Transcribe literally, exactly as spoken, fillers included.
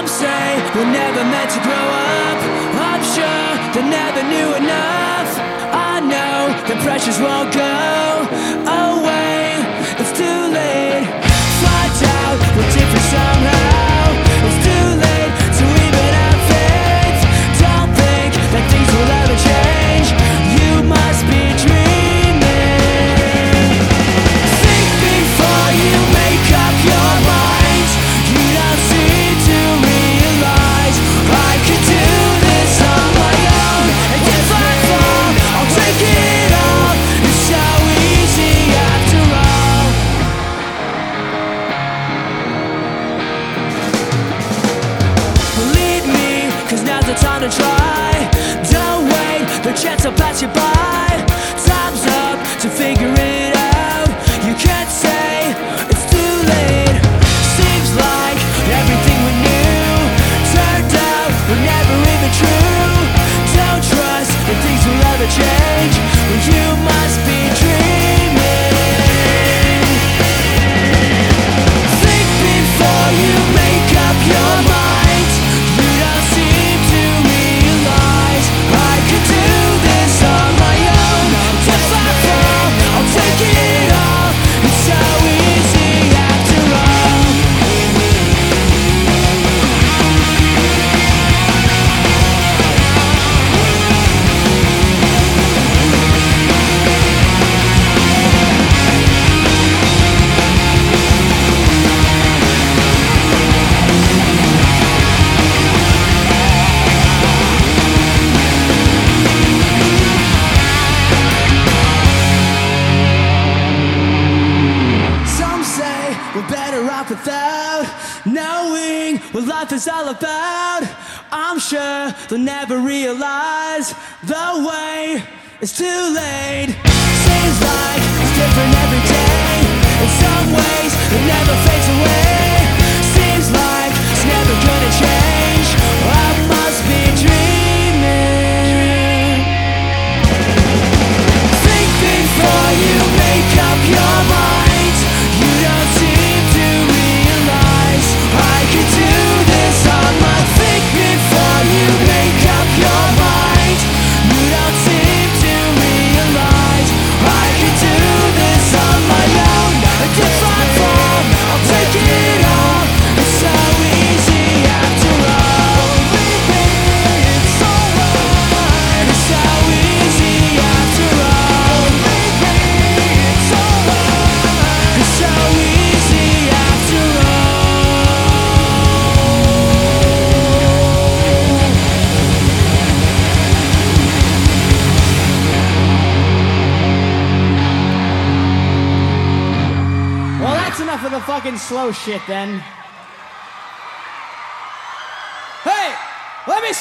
Some say we're never meant to grow up. I'm sure they never knew enough. I know the pressures won't go away. It's too late. Find out we're different somehow. It's too late to even have faith. Don't think that things will ever change. You must be dreaming. Think before you make up your mind. You don't seem to realize I could do this on my own. And if I fall, I'll take it all. It's so easy after all. Believe me, cause now's the time to try. Don't wait, the chance will pass you by. Time's up to figure it out. You can't say it's too late. Seems like everything we knew turned out were never even true. Don't trust that things will ever change. Well, you must be dreaming. Think before you make up your mind. You don't seem to realize I could do this on my own. If I fall, I'll take it all. It's so easy after all. Some say we're better off without knowing what life is all about. I'm sure they'll never realize the way it's too late. Seems like it's different every day. In some ways it never fades away. Seems like it's never gonna change. I must be dreaming. Think before you make up your mind. You don't seem to realize I could do this on my. Think before you make up your mind. You don't seem to realize I could do this on my own. And if I fall, I'll take it all. It's so easy after all. It's alright. It's so easy after all. It's alright. It's so easy after all. Well, that's enough of the fucking slow shit then. Hey, let me